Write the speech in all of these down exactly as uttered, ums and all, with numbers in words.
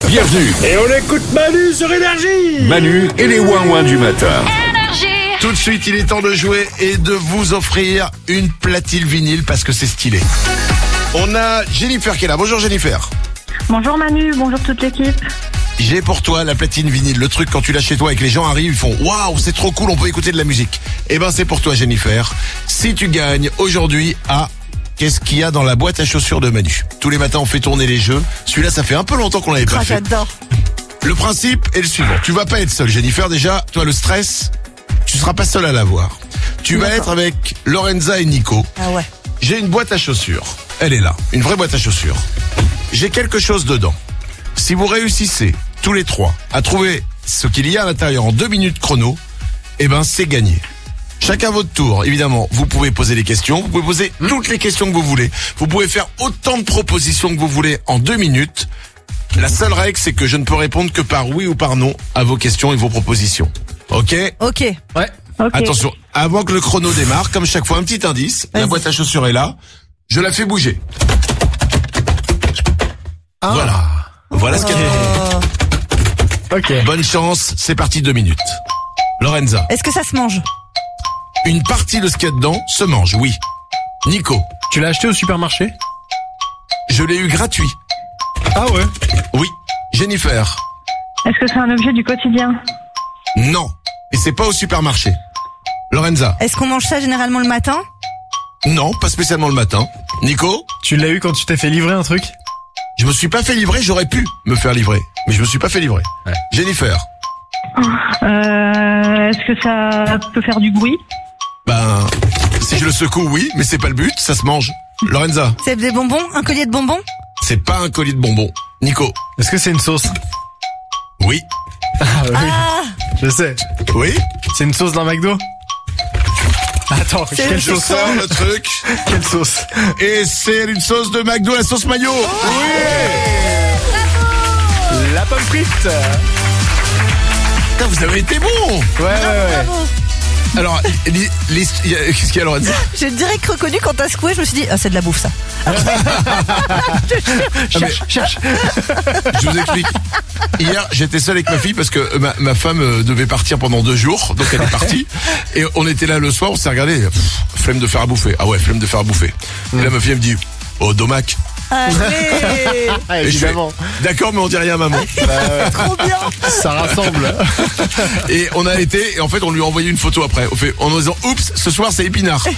bienvenue. Et on écoute Manu sur Énergie. Manu et les ouin-ouin du matin. Tout de suite, il est temps de jouer et de vous offrir une platine vinyle parce que c'est stylé. On a Jennifer qui est là. Bonjour Jennifer. Bonjour Manu, bonjour toute l'équipe. J'ai pour toi la platine vinyle, le truc quand tu l'as chez toi et que les gens arrivent, ils font waouh, c'est trop cool, on peut écouter de la musique. Eh ben c'est pour toi Jennifer. Si tu gagnes aujourd'hui à qu'est-ce qu'il y a dans la boîte à chaussures de Manu. Tous les matins on fait tourner les jeux. Celui-là ça fait un peu longtemps qu'on l'avait pas Ah, fait. j'adore. Le principe est le suivant. Tu vas pas être seule Jennifer déjà. Toi le stress, tu seras pas seule à l'avoir. Tu vas être avec Lorenza et Nico. Ah ouais. J'ai une boîte à chaussures. Elle est là. Une vraie boîte à chaussures. J'ai quelque chose dedans. Si vous réussissez, tous les trois, à trouver ce qu'il y a à l'intérieur en deux minutes chrono, eh ben, c'est gagné. Chacun votre tour, évidemment. Vous pouvez poser des questions. Vous pouvez poser toutes les questions que vous voulez. Vous pouvez faire autant de propositions que vous voulez en deux minutes. La seule règle, c'est que je ne peux répondre que par oui ou par non à vos questions et vos propositions. Ok? Ok. Ouais. Ok. Attention, avant que le chrono démarre, comme chaque fois, un petit indice. La Vas-y. boîte à chaussures est là. Je la fais bouger. Ah. Voilà. Voilà ce qu'il y a dedans. Euh, Ok. Bonne chance, c'est parti deux minutes. Lorenza, Est-ce que ça se mange? une partie de ce qu'il y a dedans se mange, oui. Nico, Tu l'as acheté au supermarché? je l'ai eu gratuit. Ah ouais. Oui. Jennifer, Est-ce que c'est un objet du quotidien? non. Et c'est pas au supermarché. Lorenza, Est-ce qu'on mange ça généralement le matin? non, pas spécialement le matin. Nico, Tu l'as eu quand tu t'es fait livrer un truc? je me suis pas fait livrer, j'aurais pu me faire livrer. Mais je me suis pas fait livrer. Ouais. Jennifer, Euh, est-ce que ça peut faire du bruit? ben, si je le secoue, oui, mais c'est pas le but, ça se mange. Lorenza, C'est des bonbons? Un collier de bonbons? c'est pas un colis de bonbons. Nico, Est-ce que c'est une sauce? oui. Ah oui. Ah, Je sais. Oui. C'est une sauce d'un McDo? Attends, quelle Je sauce? sors le truc. Quelle sauce? Et c'est une sauce de McDo, la sauce mayo. La pomme frite. Putain, vous avez été bon. Ouais, ouais, ouais. bravo. Alors, les- les- il y a- qu'est-ce qu'il y a, Lorenza? J'ai direct reconnu quand t'as secoué, je me suis dit, ah, c'est de la bouffe ça. Cherche, cherche. Je vous explique. Hier, j'étais seul avec ma fille parce que ma, ma femme euh, devait partir pendant deux jours, donc elle est partie. Et on était là le soir, on s'est regardé. Pff, flemme de faire à bouffer. Ah ouais, flemme de faire à bouffer. Et là, ma fille elle me dit, oh, domac. Allez. Ah, Et je fais, évidemment. d'accord, mais on dit rien à maman. Trop bien. Ça rassemble. Et on a été, et en fait, on lui a envoyé une photo après. On fait, en nous disant, oups, ce soir, c'est épinard.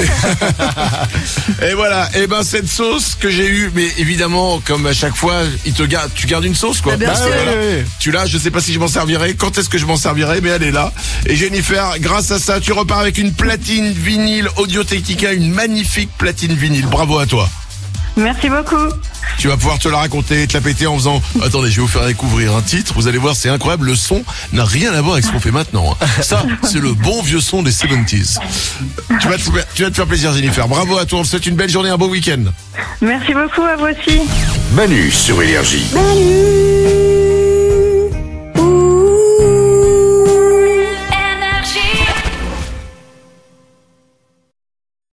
Et voilà. Et ben, cette sauce que j'ai eue, mais évidemment, comme à chaque fois, il te garde, tu gardes une sauce, quoi. Bah, bien Bah, sûr. voilà. Ouais, ouais, ouais. Tu l'as, je sais pas si je m'en servirai, quand est-ce que je m'en servirai, mais elle est là. Et Jennifer, grâce à ça, tu repars avec une platine vinyle Audio-Technica, une magnifique platine vinyle. Bravo à toi. Merci beaucoup. Tu vas pouvoir te la raconter, te la péter en faisant attendez, je vais vous faire découvrir un titre, vous allez voir, c'est incroyable, le son n'a rien à voir avec ce qu'on fait maintenant. hein. Ça, c'est le bon vieux son des soixante-dix. Tu vas te faire, tu vas te faire plaisir Jennifer. Bravo à toi, on te souhaite une belle journée, un beau week-end. Merci beaucoup à vous aussi. Manu sur Énergie. Manu.